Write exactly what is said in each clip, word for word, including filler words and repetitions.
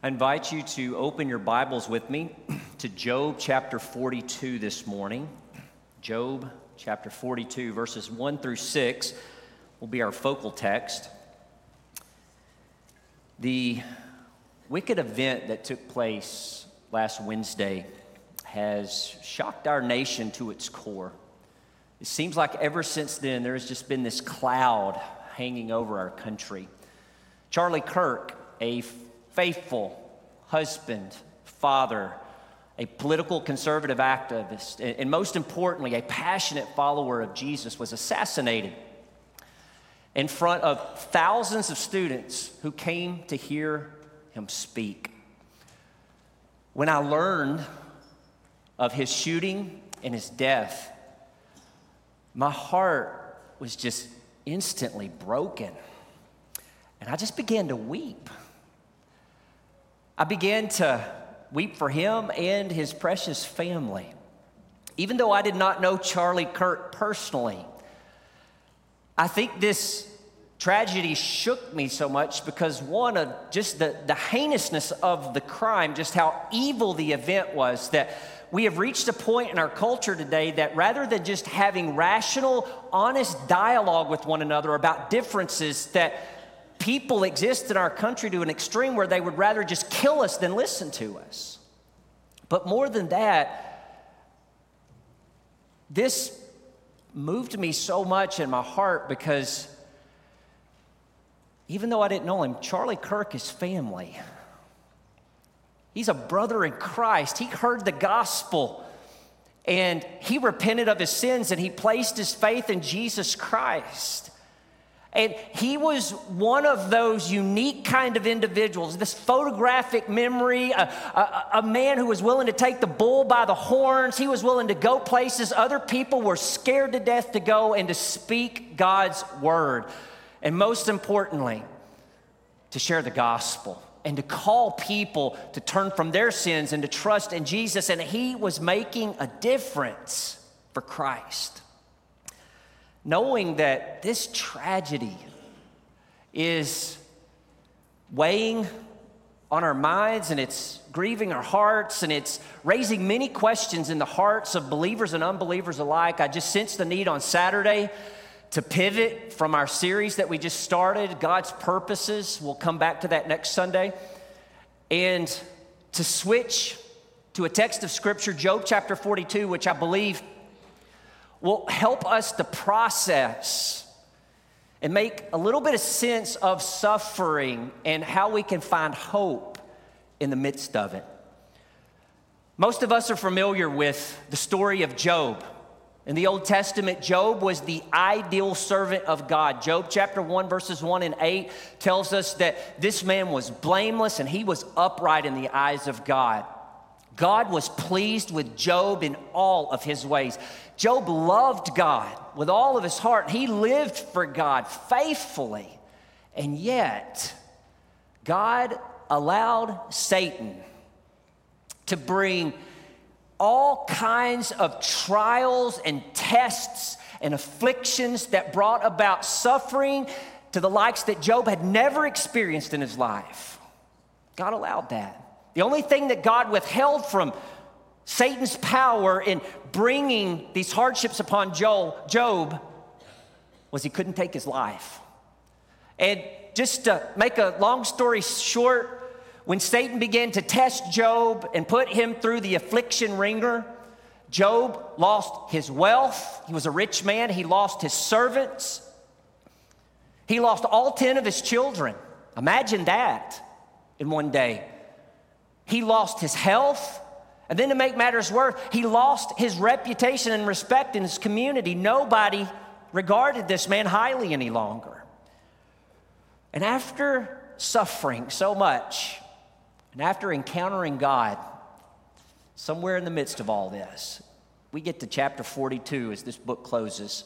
I invite you to open your Bibles with me to Job chapter forty-two this morning. Job chapter forty-two, verses one through six will be our focal text. The wicked event that took place last Wednesday has shocked our nation to its core. It seems like ever since then there has just been this cloud hanging over our country. Charlie Kirk, a faithful husband, father, a political conservative activist, and most importantly, a passionate follower of Jesus, was assassinated in front of thousands of students who came to hear him speak. When I learned of his shooting and his death, my heart was just instantly broken, and I just began to weep. I began to weep for him and his precious family. Even though I did not know Charlie Kirk personally, I think this tragedy shook me so much because, one, of just the, the heinousness of the crime, just how evil the event was, that we have reached a point in our culture today that rather than just having rational, honest dialogue with one another about differences, that people exist in our country to an extreme where they would rather just kill us than listen to us. But more than that, this moved me so much in my heart because even though I didn't know him, Charlie Kirk is family. He's a brother in Christ. He heard the gospel and he repented of his sins and he placed his faith in Jesus Christ. And he was one of those unique kind of individuals, this photographic memory, a, a, a man who was willing to take the bull by the horns. He was willing to go places other people were scared to death to go and to speak God's word. And most importantly, to share the gospel and to call people to turn from their sins and to trust in Jesus. And he was making a difference for Christ. Knowing that this tragedy is weighing on our minds and it's grieving our hearts and it's raising many questions in the hearts of believers and unbelievers alike, I just sensed the need on Saturday to pivot from our series that we just started, God's Purposes. We'll come back to that next Sunday. And to switch to a text of Scripture, Job chapter forty-two, which I believe will help us to process and make a little bit of sense of suffering and how we can find hope in the midst of it. Most of us are familiar with the story of Job. In the Old Testament, Job was the ideal servant of God. Job chapter one, verses one and eight tells us that this man was blameless and he was upright in the eyes of God. God was pleased with Job in all of his ways. Job loved God with all of his heart. He lived for God faithfully. And yet, God allowed Satan to bring all kinds of trials and tests and afflictions that brought about suffering to the likes that Job had never experienced in his life. God allowed that. The only thing that God withheld from Satan's power in bringing these hardships upon Job was he couldn't take his life. And just to make a long story short, when Satan began to test Job and put him through the affliction ringer, Job lost his wealth. He was a rich man. He lost his servants. He lost all ten of his children. Imagine that in one day. He lost his health. And then to make matters worse, he lost his reputation and respect in his community. Nobody regarded this man highly any longer. And after suffering so much, and after encountering God, somewhere in the midst of all this, we get to chapter forty-two as this book closes.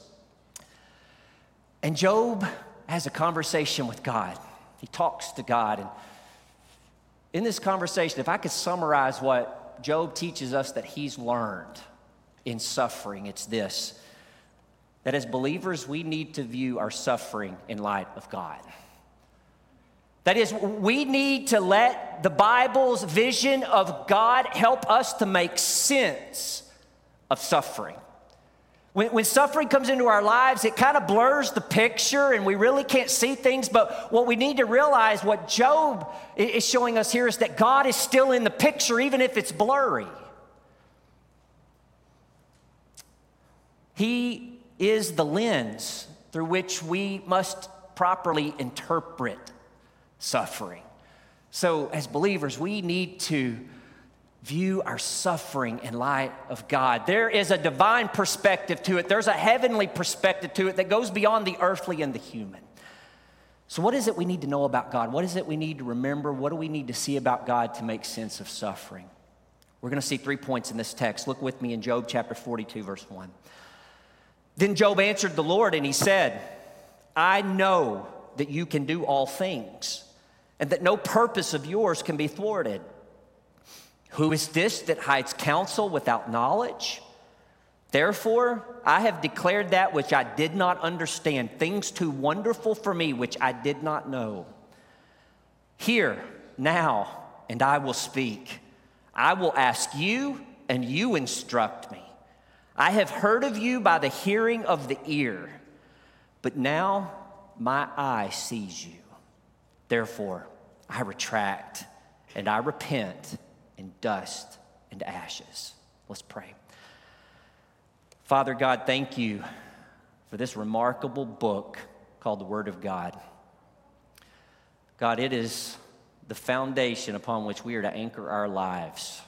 And Job has a conversation with God. He talks to God. And in this conversation, if I could summarize what Job teaches us that he's learned in suffering, it's this: that as believers, we need to view our suffering in light of God. That is, we need to let let the Bible's vision of God help us to make sense of suffering. When, when suffering comes into our lives, it kind of blurs the picture and we really can't see things. But what we need to realize, what Job is showing us here, is that God is still in the picture, even if it's blurry. He is the lens through which we must properly interpret suffering. So as believers, we need to view our suffering in light of God. There is a divine perspective to it. There's a heavenly perspective to it that goes beyond the earthly and the human. So what is it we need to know about God? What is it we need to remember? What do we need to see about God to make sense of suffering? We're going to see three points in this text. Look with me in Job chapter forty-two, verse one. Then Job answered the Lord and he said, I know that you can do all things, and that no purpose of yours can be thwarted. Who is this that hides counsel without knowledge? Therefore, I have declared that which I did not understand, things too wonderful for me which I did not know. Hear now, and I will speak. I will ask you, and you instruct me. I have heard of you by the hearing of the ear, but now my eye sees you. Therefore, I retract, and I repent in dust and ashes. Let's pray. Father God, thank you for this remarkable book called the Word of God. God, it is the foundation upon which we are to anchor our lives.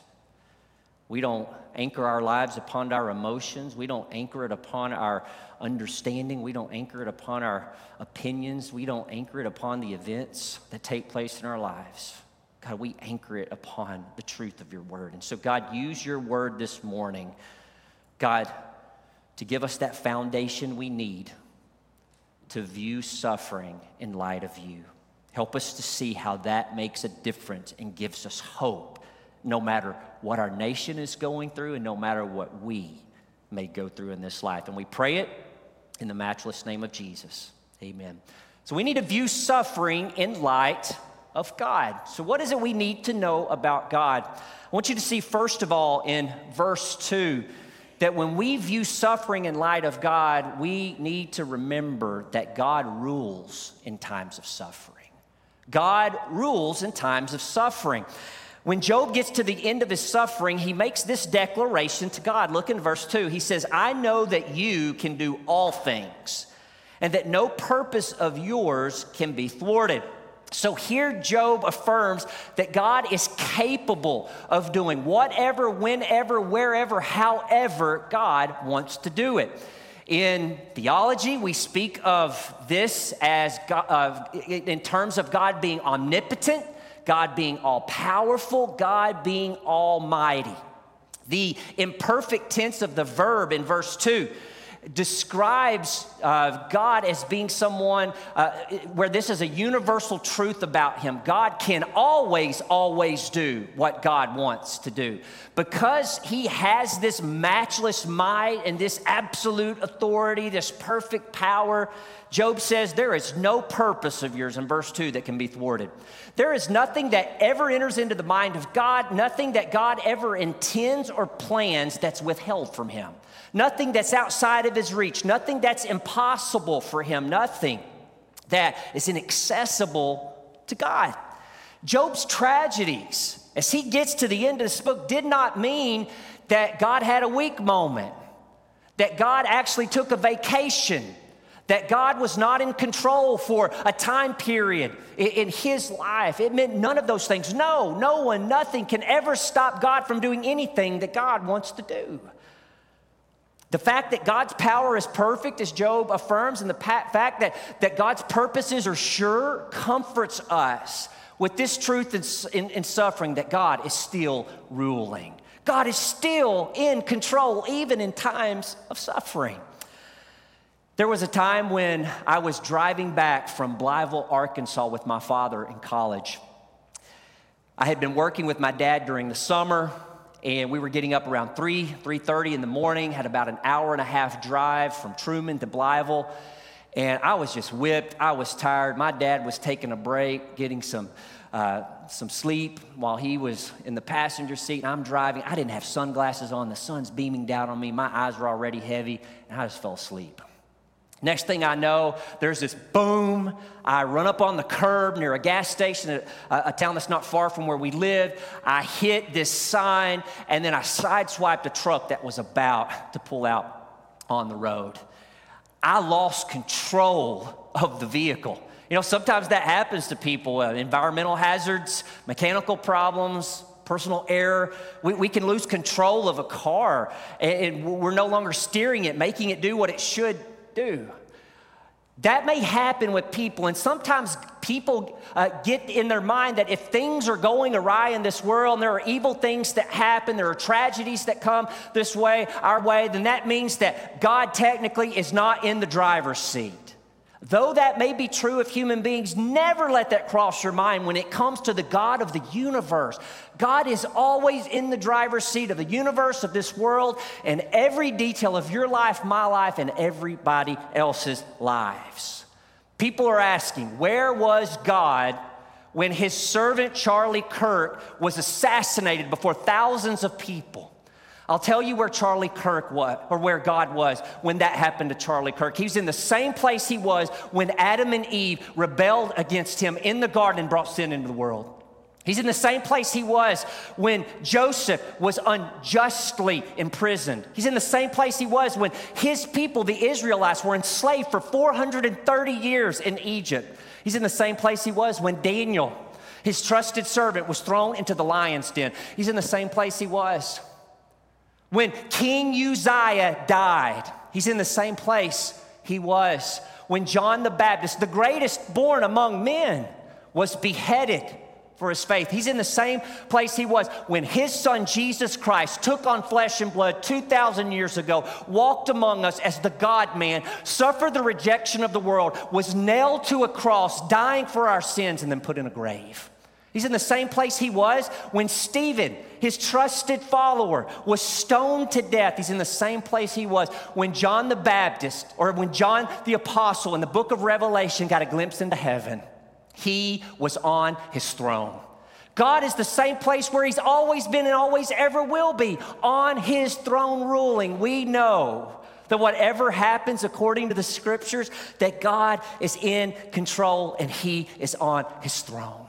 We don't anchor our lives upon our emotions. We don't anchor it upon our understanding. We don't anchor it upon our opinions. We don't anchor it upon the events that take place in our lives. God, we anchor it upon the truth of your word. And so, God, use your word this morning, God, to give us that foundation we need to view suffering in light of you. Help us to see how that makes a difference and gives us hope, no matter what our nation is going through and no matter what we may go through in this life. And we pray it in the matchless name of Jesus. Amen. So we need to view suffering in light of God. So what is it we need to know about God? I want you to see, first of all, in verse two, that when we view suffering in light of God, we need to remember that God rules in times of suffering. God rules in times of suffering. When Job gets to the end of his suffering, he makes this declaration to God. Look in verse two. He says, I know that you can do all things, and that no purpose of yours can be thwarted. So here Job affirms that God is capable of doing whatever, whenever, wherever, however God wants to do it. In theology, we speak of this as God, uh, in terms of God being omnipotent, God being all-powerful, God being almighty. The imperfect tense of the verb in verse two describes uh, God as being someone uh, where this is a universal truth about him. God can always, always do what God wants to do. Because he has this matchless might and this absolute authority, this perfect power, Job says there is no purpose of yours in verse two that can be thwarted. There is nothing that ever enters into the mind of God, nothing that God ever intends or plans that's withheld from him. Nothing that's outside of his reach, nothing that's impossible for him, nothing that is inaccessible to God. Job's tragedies, as he gets to the end of this book, did not mean that God had a weak moment, that God actually took a vacation, that God was not in control for a time period in his life. It meant none of those things. No, no one, nothing can ever stop God from doing anything that God wants to do. The fact that God's power is perfect, as Job affirms, and the fact that, that God's purposes are sure, comforts us with this truth in, in, in suffering, that God is still ruling. God is still in control, even in times of suffering. There was a time when I was driving back from Blytheville, Arkansas with my father in college. I had been working with my dad during the summer, and we were getting up around three, three thirty in the morning, had about an hour and a half drive from Truman to Blytheville. And I was just whipped. I was tired. My dad was taking a break, getting some uh, some sleep while he was in the passenger seat. And I'm driving. I didn't have sunglasses on. The sun's beaming down on me. My eyes were already heavy, and I just fell asleep. Next thing I know, there's this boom. I run up on the curb near a gas station at a, a town that's not far from where we live. I hit this sign, and then I sideswiped a truck that was about to pull out on the road. I lost control of the vehicle. You know, sometimes that happens to people, uh, environmental hazards, mechanical problems, personal error. We, we can lose control of a car, and, and we're no longer steering it, making it do what it should do. That may happen with people, and sometimes people uh, get in their mind that if things are going awry in this world and there are evil things that happen, there are tragedies that come this way, our way, then that means that God technically is not in the driver's seat. Though that may be true of human beings, never let that cross your mind when it comes to the God of the universe. God is always in the driver's seat of the universe, of this world, and every detail of your life, my life, and everybody else's lives. People are asking, where was God when his servant Charlie Kirk was assassinated before thousands of people? I'll tell you where Charlie Kirk was, or where God was when that happened to Charlie Kirk. He was in the same place he was when Adam and Eve rebelled against him in the garden and brought sin into the world. He's in the same place he was when Joseph was unjustly imprisoned. He's in the same place he was when his people, the Israelites, were enslaved for four hundred thirty years in Egypt. He's in the same place he was when Daniel, his trusted servant, was thrown into the lion's den. He's in the same place he was when King Uzziah died. He's in the same place he was when John the Baptist, the greatest born among men, was beheaded for his faith. He's in the same place he was when his son Jesus Christ took on flesh and blood two thousand years ago, walked among us as the God-man, suffered the rejection of the world, was nailed to a cross, dying for our sins, and then put in a grave. He's in the same place he was when Stephen, his trusted follower, was stoned to death. He's in the same place he was when John the Baptist, or when John the Apostle in the book of Revelation got a glimpse into heaven. He was on his throne. God is the same place where he's always been and always ever will be, on his throne ruling. We know that whatever happens according to the scriptures, that God is in control and he is on his throne.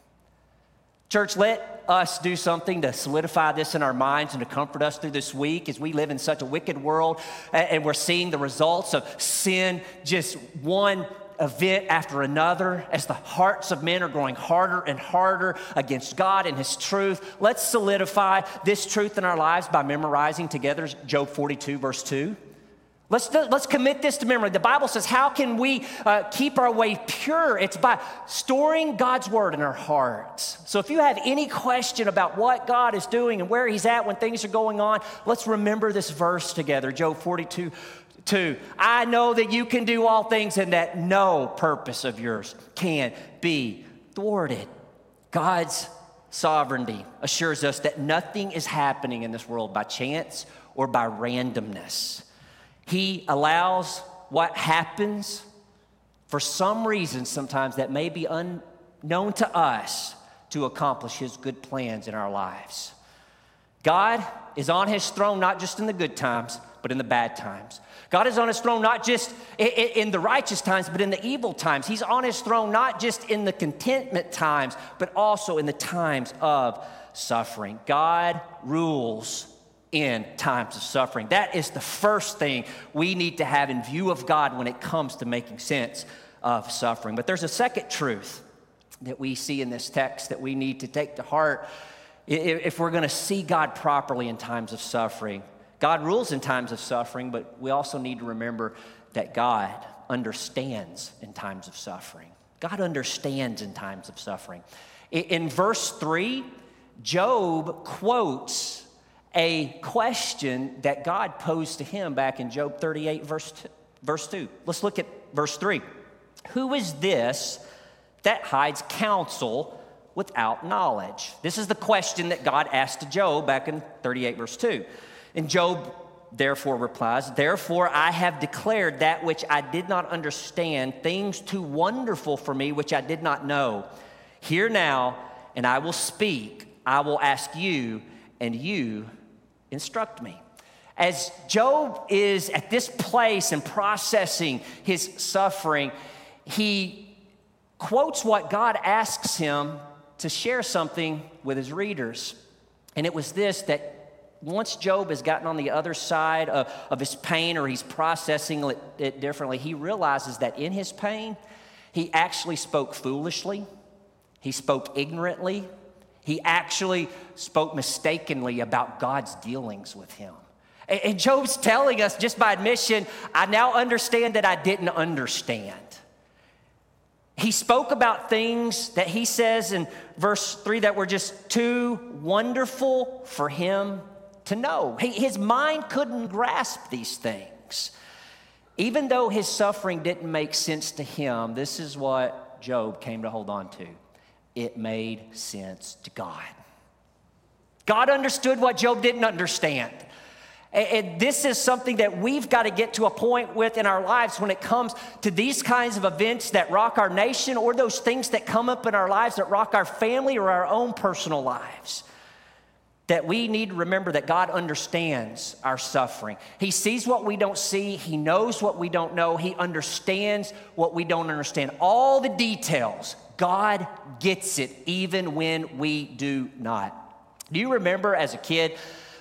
Church, let us do something to solidify this in our minds and to comfort us through this week as we live in such a wicked world and we're seeing the results of sin, just one event after another, as the hearts of men are growing harder and harder against God and his truth. Let's solidify this truth in our lives by memorizing together Job forty-two, verse two. Let's, let's commit this to memory. The Bible says, how can we uh, keep our way pure? It's by storing God's word in our hearts. So if you have any question about what God is doing and where he's at when things are going on, let's remember this verse together, Job forty-two, two. I know that you can do all things and that no purpose of yours can be thwarted. God's sovereignty assures us that nothing is happening in this world by chance or by randomness. He allows what happens for some reason sometimes that may be unknown to us to accomplish his good plans in our lives. God is on his throne not just in the good times, but in the bad times. God is on his throne not just in the righteous times, but in the evil times. He's on his throne not just in the contentment times, but also in the times of suffering. God rules in times of suffering. That is the first thing we need to have in view of God when it comes to making sense of suffering. But there's a second truth that we see in this text that we need to take to heart if we're going to see God properly in times of suffering. God rules in times of suffering, but we also need to remember that God understands in times of suffering. God understands in times of suffering. In verse three, Job quotes a question that God posed to him back in Job thirty-eight, verse two. Let's look at verse three. Who is this that hides counsel without knowledge? This is the question that God asked to Job back in thirty-eight, verse two. And Job therefore replies, therefore I have declared that which I did not understand, things too wonderful for me which I did not know. Hear now, and I will speak. I will ask you, and you instruct me. As Job is at this place and processing his suffering, he quotes what God asks him to share something with his readers. And it was this, that once Job has gotten on the other side of, of his pain, or he's processing it, it differently, he realizes that in his pain, he actually spoke foolishly, he spoke ignorantly, he actually spoke mistakenly about God's dealings with him. And, and Job's telling us, just by admission, I now understand that I didn't understand. He spoke about things that he says in verse three that were just too wonderful for him to know. He, his mind couldn't grasp these things. Even though his suffering didn't make sense to him, this is what Job came to hold on to. It made sense to God. God understood what Job didn't understand. And this is something that we've got to get to a point with in our lives when it comes to these kinds of events that rock our nation, or those things that come up in our lives that rock our family or our own personal lives. That we need to remember that God understands our suffering. He sees what we don't see. He knows what we don't know. He understands what we don't understand. All the details, God gets it even when we do not. Do you remember as a kid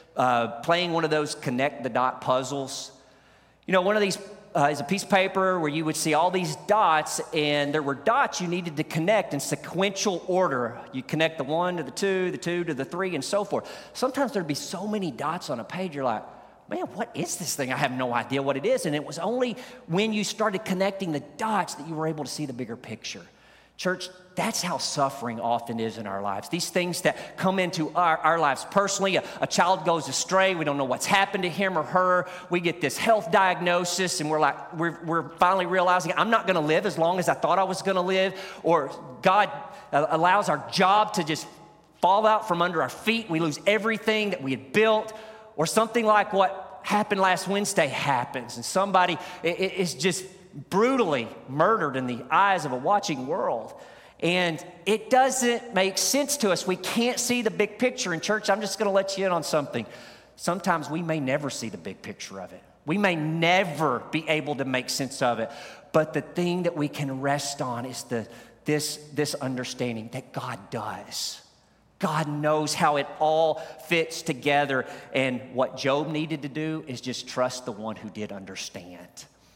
Uh, playing one of those connect the dot puzzles? You know, one of these uh, is a piece of paper where you would see all these dots, and there were dots you needed to connect in sequential order. You connect the one to the two, the two to the three, and so forth. Sometimes there'd be so many dots on a page, you're like, man, what is this thing? I have no idea what it is. And it was only when you started connecting the dots that you were able to see the bigger picture. Church, that's how suffering often is in our lives. These things that come into our, our lives personally. A, a child goes astray. We don't know what's happened to him or her. We get this health diagnosis, and we're like, we're, we're finally realizing I'm not going to live as long as I thought I was going to live. Or God uh, allows our job to just fall out from under our feet. We lose everything that we had built. Or something like what happened last Wednesday happens, and somebody is just brutally murdered in the eyes of a watching world. And it doesn't make sense to us. We can't see the big picture. In church, I'm just going to let you in on something. Sometimes we may never see the big picture of it. We may never be able to make sense of it. But the thing that we can rest on is the this, this understanding that God does. God knows how it all fits together. And what Job needed to do is just trust the one who did understand.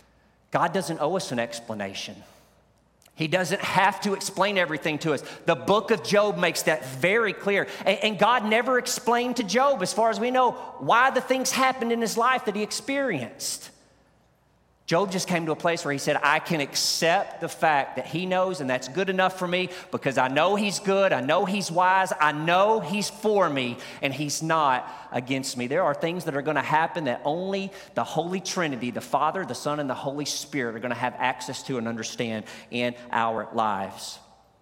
God doesn't owe us an explanation. He doesn't have to explain everything to us. The book of Job makes that very clear. And, and God never explained to Job, as far as we know, why the things happened in his life that he experienced. Job just came to a place where he said, I can accept the fact that he knows, and that's good enough for me because I know he's good, I know he's wise, I know he's for me, and he's not against me. There are things that are going to happen that only the Holy Trinity, the Father, the Son, and the Holy Spirit are going to have access to and understand in our lives.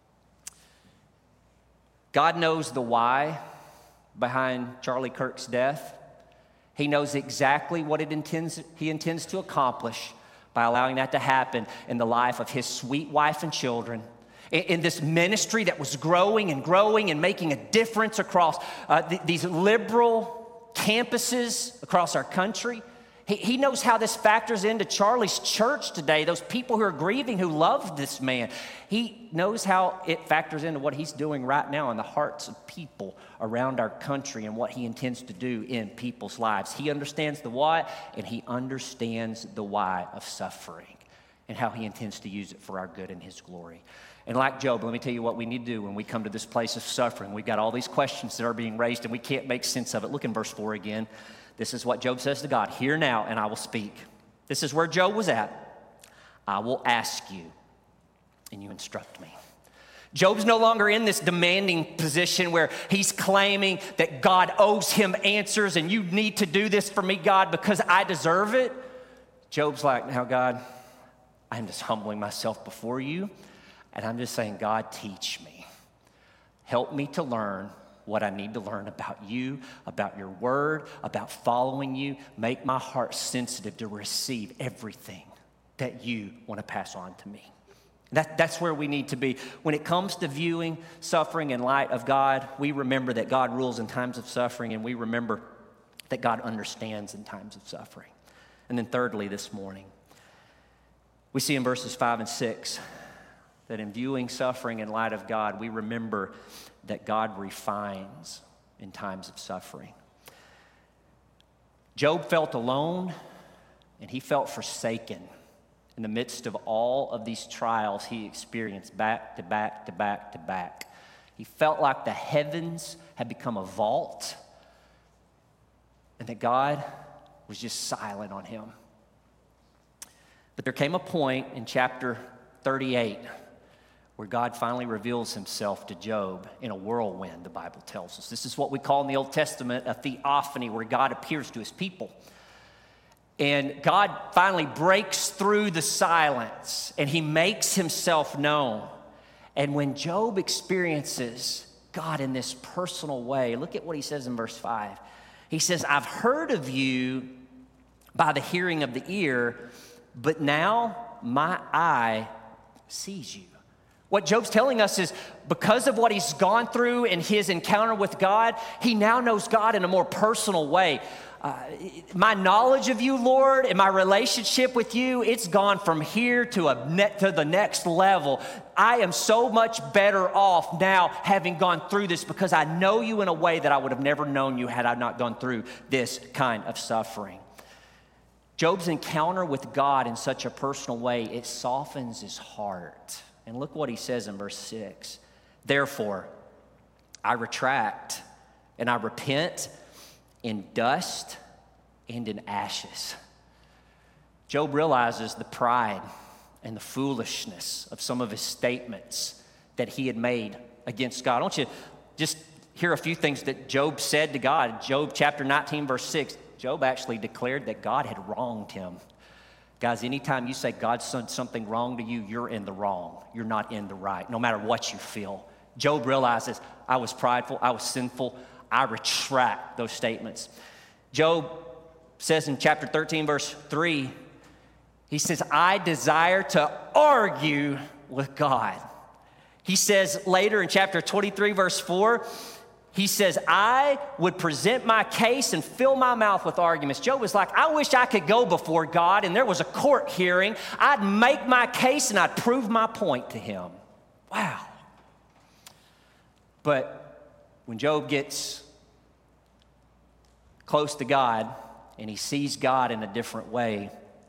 God knows the why behind Charlie Kirk's death. He knows exactly what it intends, he intends to accomplish by allowing that to happen in the life of his sweet wife and children. In, in this ministry that was growing and growing and making a difference across uh, th- these liberal campuses across our country. He, he knows how this factors into Charlie's church today, those people who are grieving, who love this man. He knows how it factors into what he's doing right now in the hearts of people around our country and what he intends to do in people's lives. He understands the what, and he understands the why of suffering and how he intends to use it for our good and his glory. And like Job, let me tell you what we need to do when we come to this place of suffering. We've got all these questions that are being raised, and we can't make sense of it. Look in verse four again. This is what Job says to God. Hear now, and I will speak. This is where Job was at. I will ask you, and you instruct me. Job's no longer in this demanding position where he's claiming that God owes him answers, and you need to do this for me, God, because I deserve it. Job's like, now, God, I'm just humbling myself before you, and I'm just saying, God, teach me. Help me to learn what I need to learn about you, about your word, about following you. Make my heart sensitive to receive everything that you want to pass on to me. That, that's where we need to be. When it comes to viewing suffering in light of God, we remember that God rules in times of suffering, and we remember that God understands in times of suffering. And then thirdly, this morning, we see in verses five and six that in viewing suffering in light of God, we remember that God refines in times of suffering. Job felt alone, and he felt forsaken in the midst of all of these trials he experienced back to back to back to back. He felt like the heavens had become a vault and that God was just silent on him. But there came a point in chapter thirty-eight where God finally reveals himself to Job in a whirlwind, the Bible tells us. This is what we call in the Old Testament a theophany, where God appears to his people. And God finally breaks through the silence, and he makes himself known. And when Job experiences God in this personal way, look at what he says in verse five. He says, I've heard of you by the hearing of the ear, but now my eye sees you. What Job's telling us is because of what he's gone through in his encounter with God, he now knows God in a more personal way. Uh, my knowledge of you, Lord, and my relationship with you, it's gone from here to a net to the next level. I am so much better off now having gone through this because I know you in a way that I would have never known you had I not gone through this kind of suffering. Job's encounter with God in such a personal way, it softens his heart. And look what he says in verse six. Therefore, I retract and I repent in dust and in ashes. Job realizes the pride and the foolishness of some of his statements that he had made against God. I want you to just hear a few things that Job said to God. Job chapter nineteen, verse six, Job actually declared that God had wronged him. Guys, anytime you say God's done something wrong to you, you're in the wrong. You're not in the right, no matter what you feel. Job realizes, I was prideful, I was sinful, I retract those statements. Job says in chapter thirteen, verse three, he says, I desire to argue with God. He says later in chapter twenty-three, verse four, he says, I would present my case and fill my mouth with arguments. Job was like, I wish I could go before God and there was a court hearing. I'd make my case and I'd prove my point to him. Wow. But when Job gets close to God and he sees God in a different way,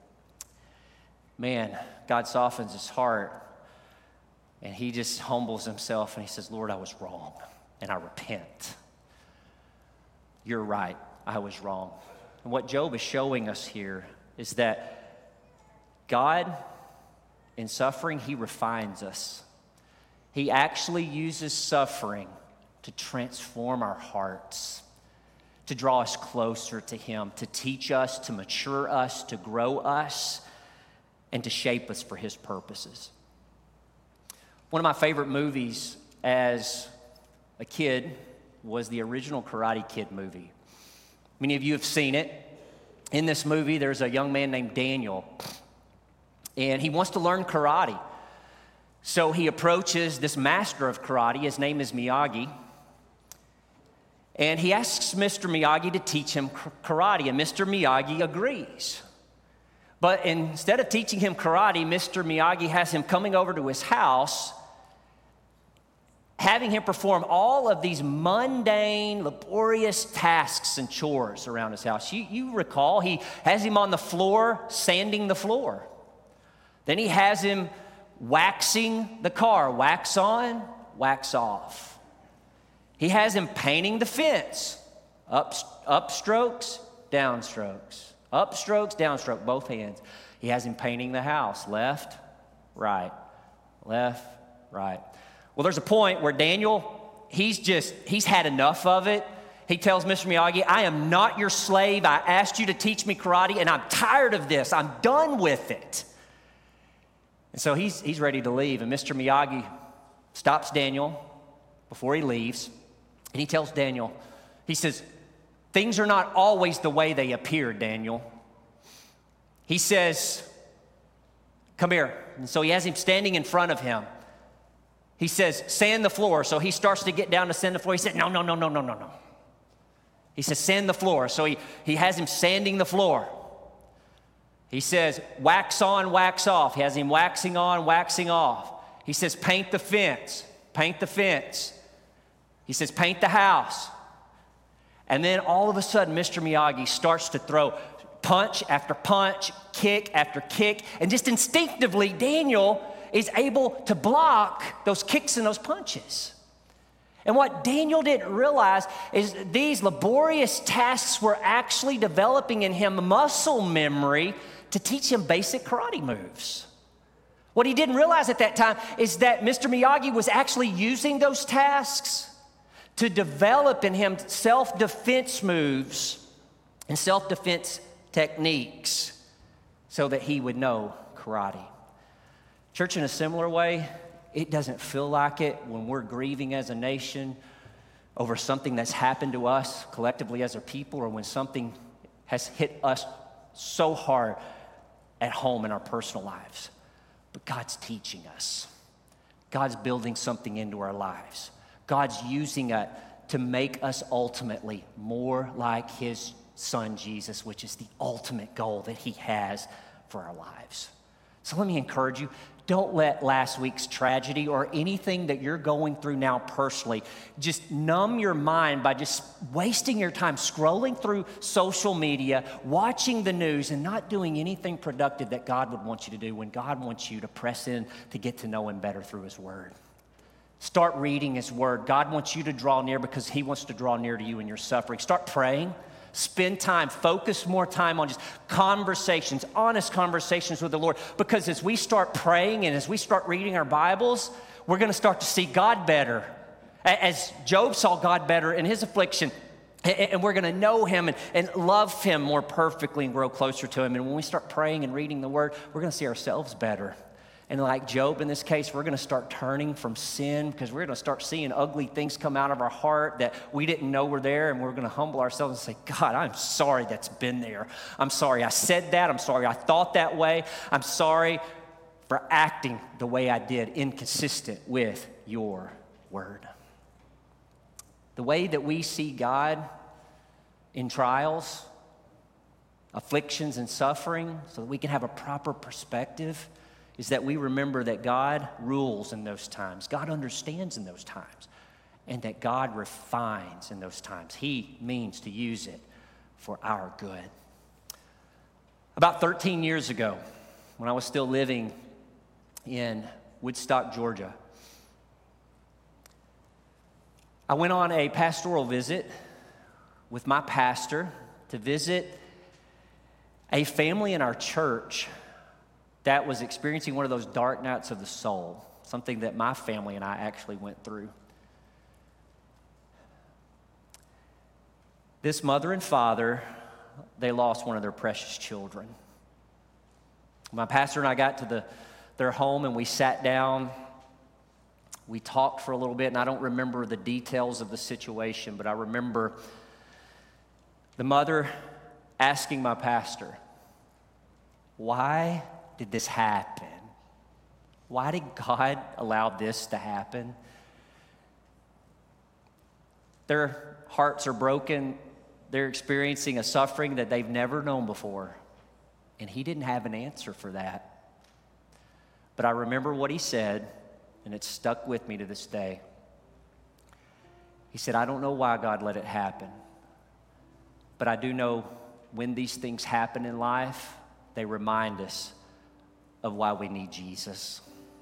man, God softens his heart and he just humbles himself and he says, Lord, I was wrong. And I repent. You're right, I was wrong. And what Job is showing us here is that God, in suffering, he refines us. He actually uses suffering to transform our hearts, to draw us closer to him, to teach us, to mature us, to grow us, and to shape us for his purposes. One of my favorite movies as a kid was the original Karate Kid movie. Many of you have seen it. In this movie, there's a young man named Daniel, and he wants to learn karate. So he approaches this master of karate. His name is Miyagi. And he asks Mister Miyagi to teach him karate, and Mister Miyagi agrees. But instead of teaching him karate, Mister Miyagi has him coming over to his house, having him perform all of these mundane, laborious tasks and chores around his house. You, you recall, he has him on the floor, sanding the floor. Then he has him waxing the car, wax on, wax off. He has him painting the fence, up, upstrokes, downstrokes, upstrokes, downstroke, both hands. He has him painting the house, left, right, left, right. Well, there's a point where Daniel, he's just, he's had enough of it. He tells Mister Miyagi, I am not your slave. I asked you to teach me karate, and I'm tired of this. I'm done with it. And so he's, he's ready to leave, and Mister Miyagi stops Daniel before he leaves, And he tells Daniel, he says, things are not always the way they appear, Daniel. He says, come here. And so he has him standing in front of him. He says, sand the floor. So he starts to get down to sand the floor. He said, no, no, no, no, no, no, no. He says, sand the floor. So he, he has him sanding the floor. He says, wax on, wax off. He has him waxing on, waxing off. He says, paint the fence, paint the fence. He says, paint the house. And then all of a sudden, Mister Miyagi starts to throw punch after punch, kick after kick, and just instinctively, Daniel is able to block those kicks and those punches. And what Daniel didn't realize is these laborious tasks were actually developing in him muscle memory to teach him basic karate moves. What he didn't realize at that time is that Mister Miyagi was actually using those tasks to develop in him self-defense moves and self-defense techniques so that he would know karate. Church, in a similar way, it doesn't feel like it when we're grieving as a nation over something that's happened to us collectively as a people, or when something has hit us so hard at home in our personal lives. But God's teaching us. God's building something into our lives. God's using it to make us ultimately more like his son Jesus, which is the ultimate goal that he has for our lives. So let me encourage you, don't let last week's tragedy or anything that you're going through now personally just numb your mind by just wasting your time scrolling through social media, watching the news, and not doing anything productive that God would want you to do when God wants you to press in to get to know him better through his word. Start reading his word. God wants you to draw near because he wants to draw near to you in your suffering. Start praying. Spend time, focus more time on just conversations, honest conversations with the Lord. Because as we start praying and as we start reading our Bibles, we're going to start to see God better. As Job saw God better in his affliction, and we're going to know him and, and love him more perfectly and grow closer to him. And when we start praying and reading the word, we're going to see ourselves better. And like Job in this case, we're going to start turning from sin because we're going to start seeing ugly things come out of our heart that we didn't know were there. And we're going to humble ourselves and say, God, I'm sorry that's been there. I'm sorry I said that. I'm sorry I thought that way. I'm sorry for acting the way I did, inconsistent with your word. The way that we see God in trials, afflictions, and suffering so that we can have a proper perspective is that we remember that God rules in those times. God understands in those times. And that God refines in those times. He means to use it for our good. About thirteen years ago, when I was still living in Woodstock, Georgia, I went on a pastoral visit with my pastor to visit a family in our church that was experiencing one of those dark nights of the soul, something that my family and I actually went through. This mother and father, they lost one of their precious children. My pastor and I got to the, their home and we sat down. We talked for a little bit, and I don't remember the details of the situation, but I remember the mother asking my pastor, why did this happen? Why did God allow this to happen? Their hearts are broken. They're experiencing a suffering that they've never known before. And he didn't have an answer for that. But I remember what he said, and it stuck with me to this day. He said, I don't know why God let it happen, but I do know when these things happen in life, they remind us of why we need Jesus.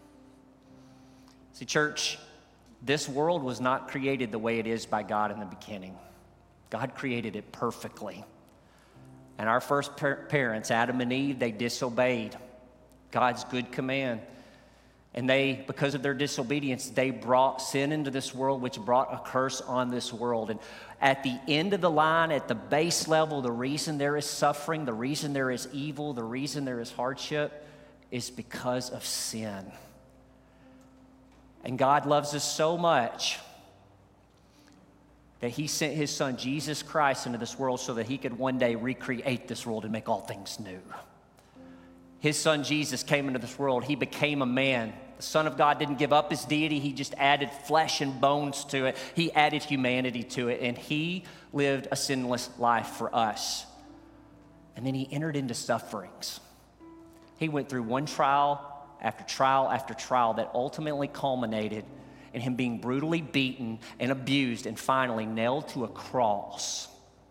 See, church, this world was not created the way it is by God in the beginning. God created it perfectly. And our first par- parents, Adam and Eve, they disobeyed God's good command. And they, because of their disobedience, they brought sin into this world, which brought a curse on this world. And at the end of the line, at the base level, the reason there is suffering, the reason there is evil, the reason there is hardship is because of sin. And God loves us so much that he sent his son, Jesus Christ, into this world so that he could one day recreate this world and make all things new. His son, Jesus, came into this world. He became a man. The Son of God didn't give up his deity. He just added flesh and bones to it. He added humanity to it, and he lived a sinless life for us. And then he entered into sufferings. He went through one trial after trial after trial that ultimately culminated in him being brutally beaten and abused and finally nailed to a cross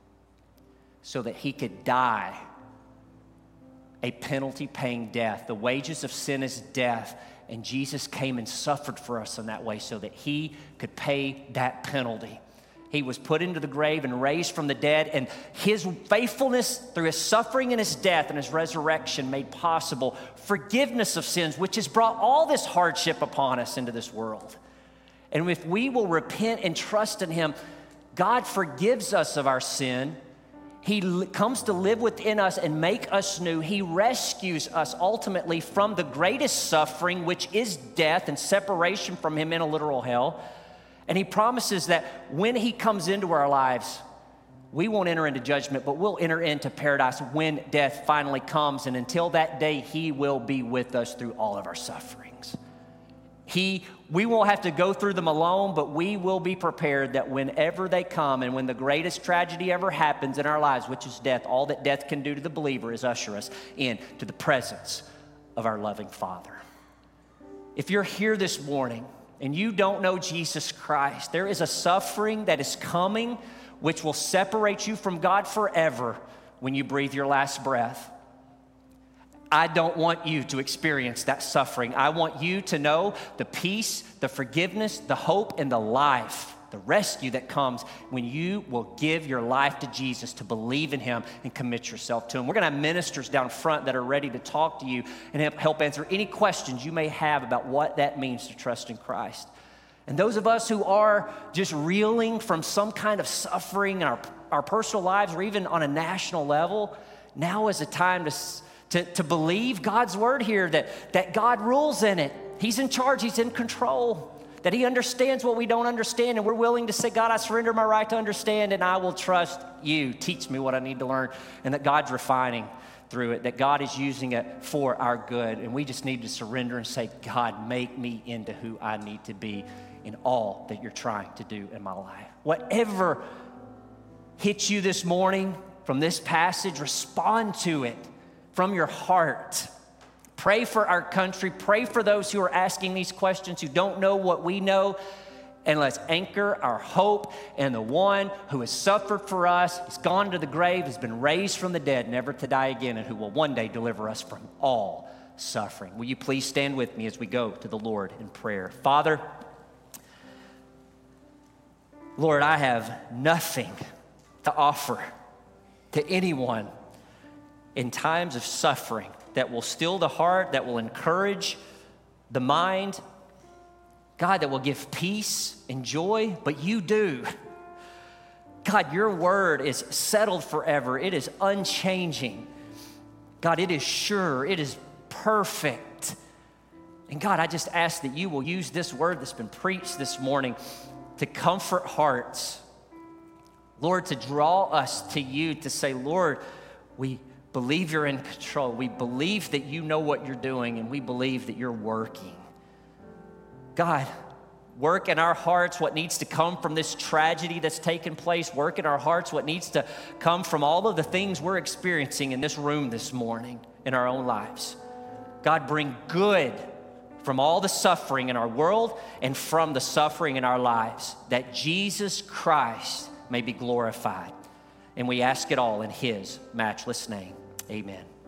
so that he could die a penalty-paying death. The wages of sin is death, and Jesus came and suffered for us in that way so that he could pay that penalty. He was put into the grave and raised from the dead, and his faithfulness through his suffering and his death and his resurrection made possible forgiveness of sins, which has brought all this hardship upon us into this world. And if we will repent and trust in him, God forgives us of our sin. He li- comes to live within us and make us new. He rescues us ultimately from the greatest suffering, which is death and separation from him in a literal hell. And he promises that when he comes into our lives, we won't enter into judgment, but we'll enter into paradise when death finally comes. And until that day, he will be with us through all of our sufferings. He, we won't have to go through them alone, but we will be prepared that whenever they come and when the greatest tragedy ever happens in our lives, which is death, all that death can do to the believer is usher us into the presence of our loving Father. If you're here this morning and you don't know Jesus Christ, there is a suffering that is coming which will separate you from God forever when you breathe your last breath. I don't want you to experience that suffering. I want you to know the peace, the forgiveness, the hope, and the life, the rescue that comes when you will give your life to Jesus, to believe in him and commit yourself to him. We're going to have ministers down front that are ready to talk to you and help answer any questions you may have about what that means to trust in Christ. And those of us who are just reeling from some kind of suffering in our, our personal lives or even on a national level, now is a time to To, to believe God's word here, that, that God rules in it. He's in charge, he's in control, that he understands what we don't understand, and we're willing to say, God, I surrender my right to understand, and I will trust you. Teach me what I need to learn, and that God's refining through it, that God is using it for our good, and we just need to surrender and say, God, make me into who I need to be in all that you're trying to do in my life. Whatever hits you this morning from this passage, respond to it from your heart. Pray for our country. Pray for those who are asking these questions, who don't know what we know. And let's anchor our hope in the one who has suffered for us, has gone to the grave, has been raised from the dead, never to die again, and who will one day deliver us from all suffering. Will you please stand with me as we go to the Lord in prayer? Father, Lord, I have nothing to offer to anyone in times of suffering that will still the heart, that will encourage the mind, God, that will give peace and joy, but you do. God, your word is settled forever. It is unchanging. God, it is sure. It is perfect. And God, I just ask that you will use this word that's been preached this morning to comfort hearts. Lord, to draw us to you, to say, Lord, we believe you're in control. We believe that you know what you're doing, and we believe that you're working. God, work in our hearts what needs to come from this tragedy that's taken place. Work in our hearts what needs to come from all of the things we're experiencing in this room this morning in our own lives. God, bring good from all the suffering in our world and from the suffering in our lives, that Jesus Christ may be glorified. And we ask it all in his matchless name. Amen.